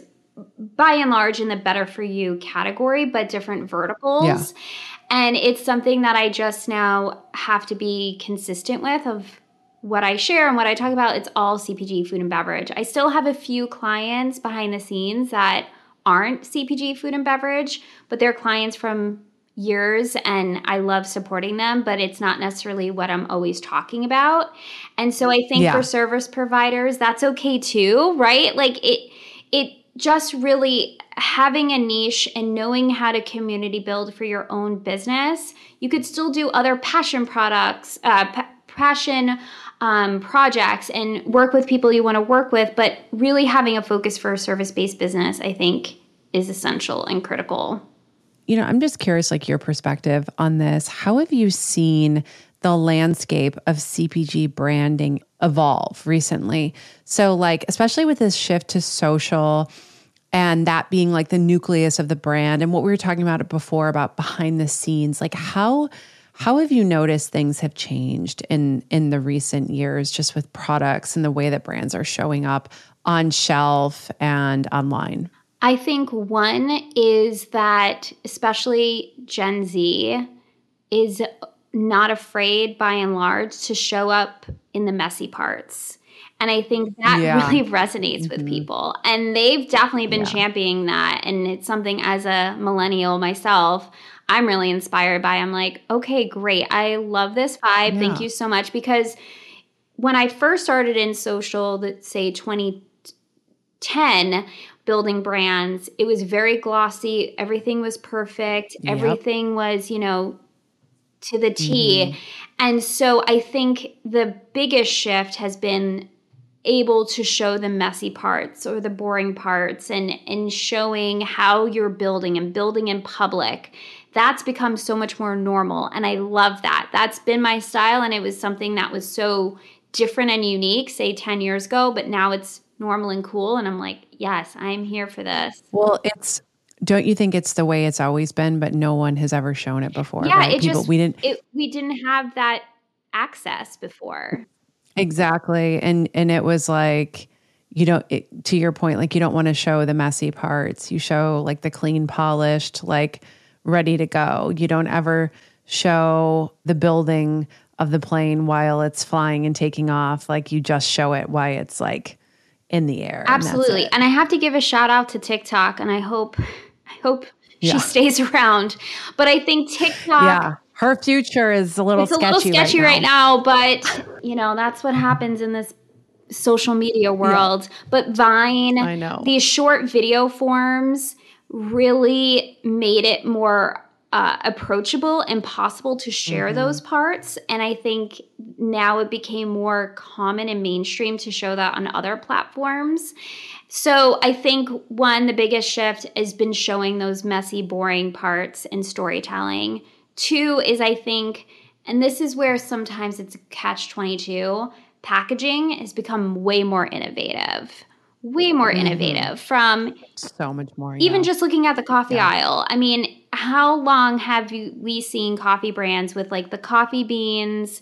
S2: by and large in the better for you category, but different verticals.
S1: Yeah.
S2: And it's something that I just now have to be consistent with of what I share and what I talk about. It's all C P G, food and beverage. I still have a few clients behind the scenes that aren't C P G, food and beverage, but they're clients from years and I love supporting them, but it's not necessarily what I'm always talking about. And so I think
S1: Yeah.
S2: for service providers, that's okay too, right? Like it, it just really having a niche and knowing how to community build for your own business. You could still do other passion products, uh, pa- passion um, projects and work with people you want to work with, but really having a focus for a service-based business, I think, is essential and critical.
S1: You know, I'm just curious, like your perspective on this. How have you seen the landscape of C P G branding evolve recently? So like, especially with this shift to social and that being like the nucleus of the brand and what we were talking about before about behind the scenes, like how how have you noticed things have changed in in the recent years just with products and the way that brands are showing up on shelf and online?
S2: I think one is that especially Gen Z is not afraid by and large to show up in the messy parts. And I think that
S1: Yeah.
S2: really resonates with
S1: Mhm.
S2: people. And they've definitely been
S1: Yeah.
S2: championing that. And it's something as a millennial myself, I'm really inspired by. I'm like, okay, great. I love this vibe. Thank
S1: Yeah.
S2: you so much. Because when I first started in social, let's say twenty ten, building brands, it was very glossy. Everything was perfect.
S1: Yep.
S2: Everything was, you know, to the T.
S1: Mhm.
S2: And so I think the biggest shift has been able to show the messy parts or the boring parts, and, and showing how you're building and building in public. That's become so much more normal. And I love that. That's been my style. And it was something that was so different and unique, say ten years ago, but now it's normal and cool. And I'm like, yes, I'm here for this.
S1: Well, it's, don't you think it's the way it's always been, but no one has ever shown it before,
S2: Yeah,
S1: right?
S2: it
S1: People,
S2: just,
S1: we didn't,
S2: it, we didn't have that access before.
S1: exactly. And, and it was like, you don't, it, to your point, like you don't want to show the messy parts. You show like the clean, polished, like ready to go. You don't ever show the building of the plane while it's flying and taking off. Like you just show it while it's like in the air.
S2: Absolutely.
S1: And,
S2: and I have to give a shout out to TikTok, and I hope, I hope
S1: Yeah.
S2: she stays around. But I think TikTok,
S1: yeah, her future is a little
S2: it's a
S1: sketchy,
S2: little sketchy
S1: right,
S2: right now, but you know, that's what happens in this social media world. Yeah. But Vine,
S1: I know.
S2: these short video forms really made it more uh, approachable and possible to share mm-hmm. those parts. And I think now it became more common and mainstream to show that on other platforms. So I think, one, the biggest shift has been showing those messy, boring parts in storytelling. Two is, I think, and this is where sometimes it's a catch twenty-two, packaging has become way more innovative. Way more mm-hmm. innovative from
S1: so much more.
S2: Even
S1: yeah.
S2: just looking at the coffee
S1: yeah.
S2: aisle. I mean, how long have you, we seen coffee brands with like the coffee beans,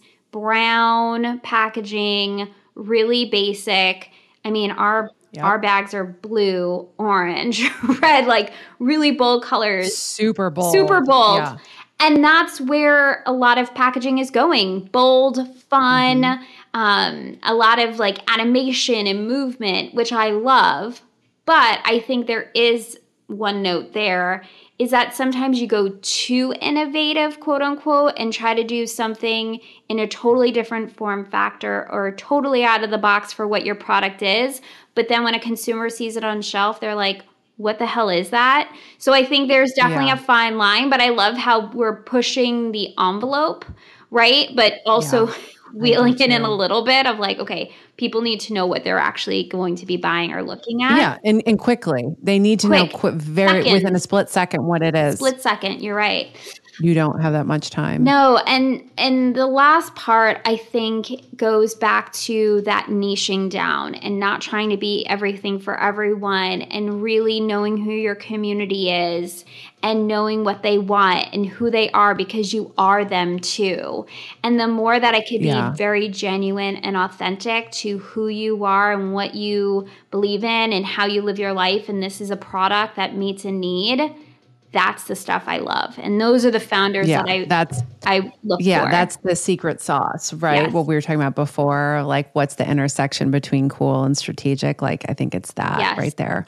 S2: brown packaging, really basic? I mean, our yep. our bags are blue, orange, red, like really bold colors.
S1: Super bold.
S2: Super bold.
S1: Yeah.
S2: And that's where a lot of packaging is going. Bold, fun, mm-hmm. um, a lot of like animation and movement, which I love. But I think there is one note there, is that sometimes you go too innovative, quote unquote, and try to do something in a totally different form factor or totally out of the box for what your product is. But then when a consumer sees it on shelf, they're like, what the hell is that? So I think there's definitely yeah. a fine line, but I love how we're pushing the envelope, right? But also yeah, wheeling it in a little bit of like, okay, people need to know what they're actually going to be buying or looking at.
S1: Yeah, and, and quickly. They need to Quick. know qu- very Seconds. within a split second what it is.
S2: Split second, you're right.
S1: You don't have that much time.
S2: No, and and the last part, I think, goes back to that niching down and not trying to be everything for everyone, and really knowing who your community is and knowing what they want and who they are, because you are them too. And the more that I could yeah. be very genuine and authentic to who you are and what you believe in and how you live your life, and this is a product that meets a need, that's the stuff I love. And those are the founders
S1: yeah,
S2: that I
S1: that's,
S2: I look
S1: yeah,
S2: for.
S1: Yeah, that's the secret sauce, right?
S2: Yes.
S1: What we were talking about before, like what's the intersection between cool and strategic? Like I think it's that yes. right there.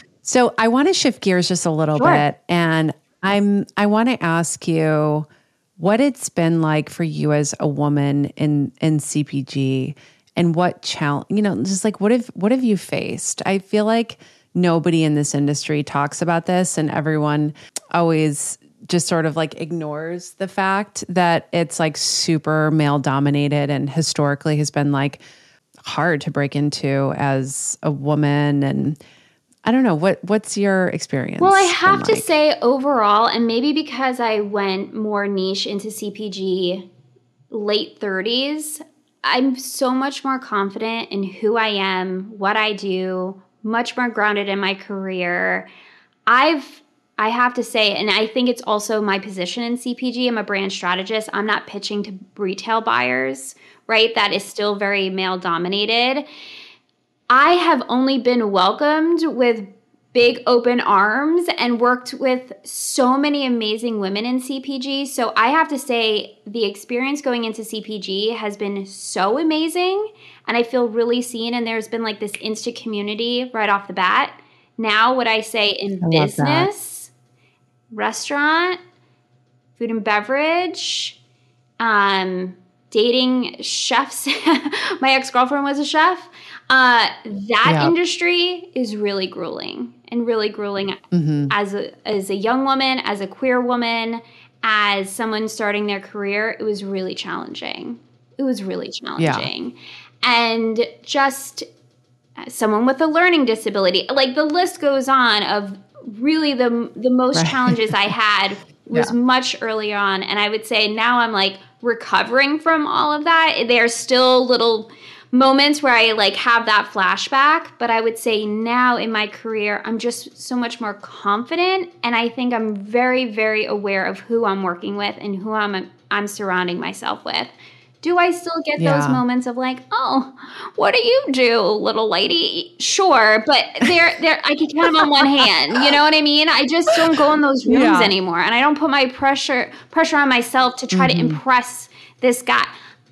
S1: So I want to shift gears just a little sure. bit. And I'm I want to ask you what it's been like for you as a woman in, in C P G, and what challenge, you know, just like what have what have you faced? I feel like nobody in this industry talks about this, and everyone always just sort of like ignores the fact that it's like super male dominated and historically has been like hard to break into as a woman. And I don't know, what what's your experience?
S2: Well, I have to
S1: like?
S2: say overall, and maybe because I went more niche into C P G late thirties, I'm so much more confident in who I am, what I do, much more grounded in my career. I've, I have to say, and I think it's also my position in C P G, I'm a brand strategist. I'm not pitching to retail buyers, right? That is still very male dominated. I have only been welcomed with big open arms and worked with so many amazing women in C P G. So I have to say the experience going into C P G has been so amazing, and I feel really seen, and there's been like this instant community right off the bat. Now what I say in
S1: I
S2: business, restaurant, food and beverage, um, dating chefs. My ex-girlfriend was a chef. Uh, that
S1: Yep.
S2: industry is really grueling and really grueling
S1: Mm-hmm.
S2: as a, as a young woman, as a queer woman, as someone starting their career. It was really challenging. It was really challenging. And just someone with a learning disability, like the list goes on of really the, the most
S1: Right.
S2: challenges I had was
S1: Yeah.
S2: much earlier on. And I would say now I'm like recovering from all of that. There's still little moments where I like have that flashback, but I would say now in my career, I'm just so much more confident. And I think I'm very, very aware of who I'm working with and who I'm, I'm surrounding myself with. Do I still get
S1: Yeah.
S2: those moments of like, oh, what do you do, little lady? Sure, but they're they're I can count them on one hand. You know what I mean? I just don't go in those rooms
S1: Yeah.
S2: anymore, and I don't put my pressure pressure on myself to try
S1: Mm-hmm.
S2: to impress this guy.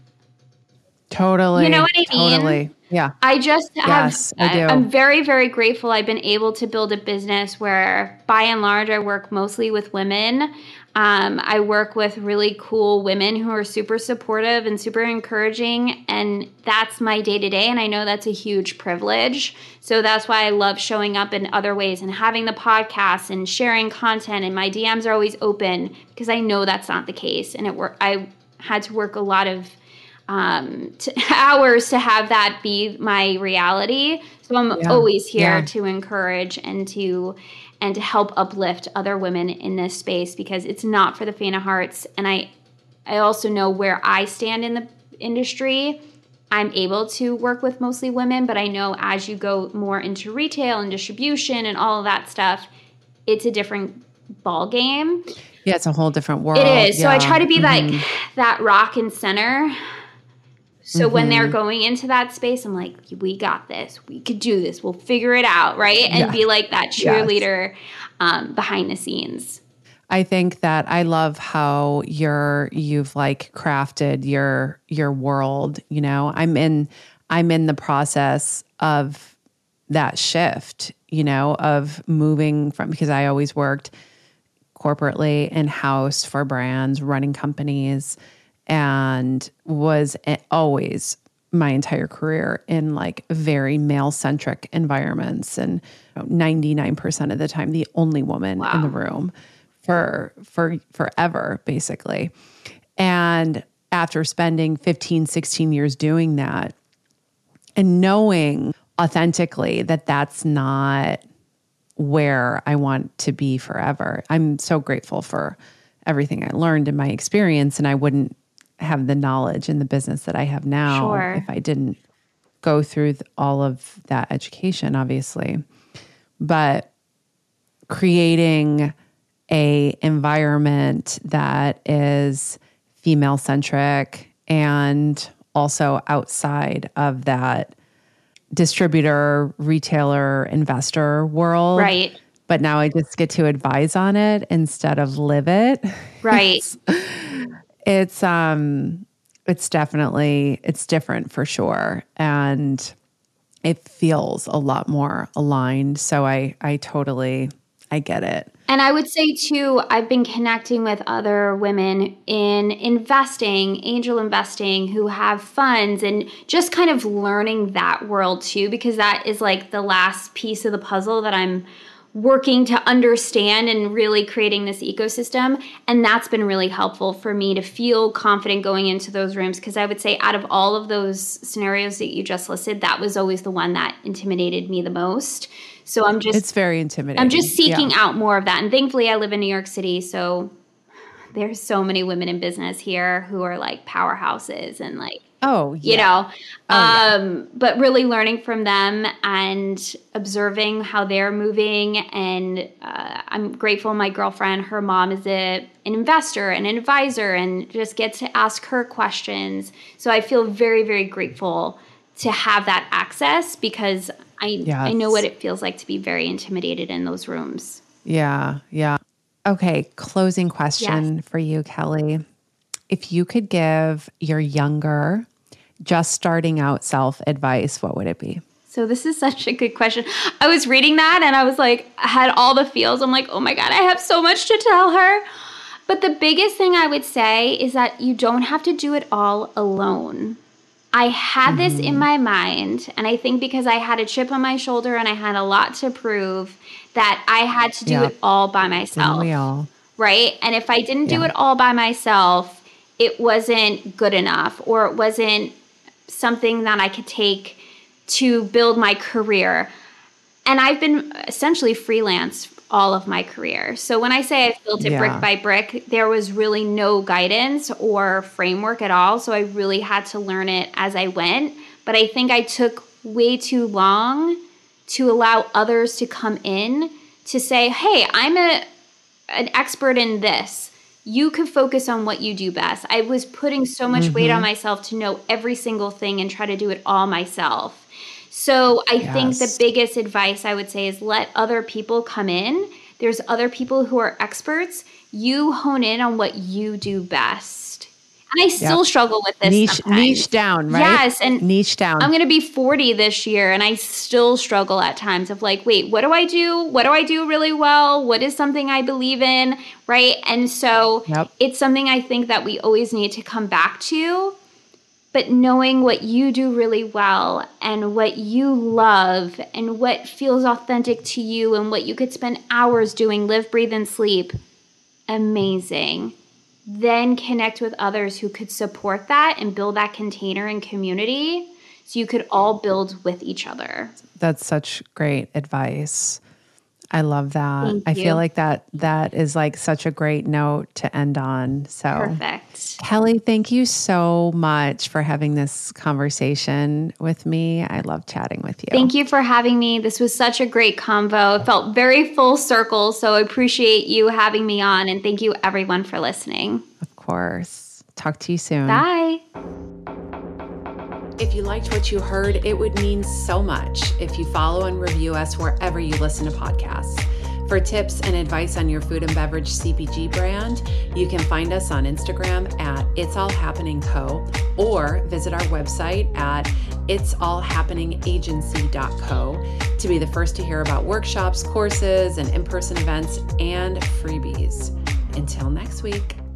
S1: Totally.
S2: You know what I mean?
S1: Totally. Yeah.
S2: I just have,
S1: Yes, I do.
S2: I'm very, very grateful I've been able to build a business where by and large I work mostly with women. Um, I work with really cool women who are super supportive and super encouraging, and that's my day to day. And I know that's a huge privilege. So that's why I love showing up in other ways and having the podcast and sharing content. And my D Ms are always open because I know that's not the case. And it work. I had to work a lot of um, to hours to have that be my reality. So I'm
S1: Yeah.
S2: always here
S1: Yeah.
S2: to encourage and to and to help uplift other women in this space because it's not for the faint of hearts. And I I also know where I stand in the industry. I'm able to work with mostly women, but I know as you go more into retail and distribution and all of that stuff, it's a different ball game.
S1: Yeah. It's a whole different world.
S2: It is. So I
S1: Yeah.
S2: try to be
S1: Mhm.
S2: like that rock and center. So when they're
S1: Mhm.
S2: going into that space, I'm like, we got this. We could do this. We'll figure it out, right? And
S1: Yeah.
S2: be like that
S1: Yes.
S2: cheerleader um, behind the scenes.
S1: I think that I love how you're you've like crafted your your world, you know. I'm in I'm in the process of that shift, you know, of moving from because I always worked corporately in-house for brands, running companies, and was always my entire career in like very male-centric environments and ninety-nine percent of the time the only woman
S2: Wow.
S1: in the room for for forever basically. And after spending fifteen, sixteen years doing that and knowing authentically that that's not where I want to be forever. I'm so grateful for everything I learned in my experience, and I wouldn't have the knowledge in the business that I have now
S2: Sure.
S1: if I didn't go through th- all of that education, obviously. But creating a environment that is female centric and also outside of that distributor, retailer, investor world.
S2: Right.
S1: But now I just get to advise on it instead of live it.
S2: Right.
S1: It's, it's um it's definitely it's different for sure. And it feels a lot more aligned. So I I totally I get it.
S2: And I would say too, I've been connecting with other women in investing, angel investing, who have funds and just kind of learning that world too, because that is like the last piece of the puzzle that I'm working to understand and really creating this ecosystem. And that's been really helpful for me to feel confident going into those rooms. Because I would say out of all of those scenarios that you just listed, that was always the one that intimidated me the most. So I'm just
S1: It's very intimidating.
S2: I'm just seeking
S1: Yeah.
S2: out more of that. And thankfully I live in New York City, so there's so many women in business here who are like powerhouses and like,
S1: Oh, yeah.
S2: you know,
S1: Oh, yeah.
S2: um, but really learning from them and observing how they're moving. And uh, I'm grateful my girlfriend, her mom is a, an investor, an advisor, and just get to ask her questions. So I feel very, very grateful to have that access because I
S1: yes.
S2: I know what it feels like to be very intimidated in those rooms.
S1: Yeah, yeah. Okay, closing question
S2: Yes.
S1: for you, Kelly. If you could give your younger, just starting out self advice, what would it be?
S2: So this is such a good question. I was reading that and I was like, I had all the feels. I'm like, oh my God, I have so much to tell her. But the biggest thing I would say is that you don't have to do it all alone. I had mm-hmm. this in my mind, and I think because I had a chip on my shoulder and I had a lot to prove, that I had to do
S1: yep.
S2: it all by myself.
S1: Didn't we all?
S2: Right? And if I didn't
S1: yeah.
S2: do it all by myself, it wasn't good enough, or it wasn't something that I could take to build my career. And I've been essentially freelance all of my career. So when I say I built it yeah. brick by brick, there was really no guidance or framework at all. So I really had to learn it as I went. But I think I took way too long to allow others to come in to say, hey, I'm a an expert in this. You could focus on what you do best. I was putting so much mm-hmm. weight on myself to know every single thing and try to do it all myself. So I yes. think the biggest advice I would say is let other people come in. There's other people who are experts. You hone in on what you do best. And I still yep. struggle with this
S1: niche,
S2: sometimes.
S1: Niche down, right?
S2: Yes. And
S1: niche down.
S2: I'm going to be forty this year, and I still struggle at times of like, wait, what do I do? What do I do really well? What is something I believe in, right? And so yep. it's something I think that we always need to come back to. But knowing what you do really well and what you love and what feels authentic to you and what you could spend hours doing, live, breathe, and sleep, amazing. Then connect with others who could support that and build that container and community so you could all build with each other.
S1: That's such great advice. I love that.
S2: Thank
S1: I
S2: you.
S1: feel like that that is like such a great note to end on. So
S2: perfect.
S1: Kelly, thank you so much for having this conversation with me. I love chatting with you.
S2: Thank you for having me. This was such a great convo. It felt very full circle. So I appreciate you having me on, and thank you everyone for listening.
S1: Of course. Talk to you soon.
S2: Bye.
S1: If you liked what you heard, it would mean so much if you follow and review us wherever you listen to podcasts. For tips and advice on your food and beverage C P G brand, you can find us on Instagram at It's All Happening Co. or visit our website at its all happening agency dot co to be the first to hear about workshops, courses, and in-person events and freebies. Until next week.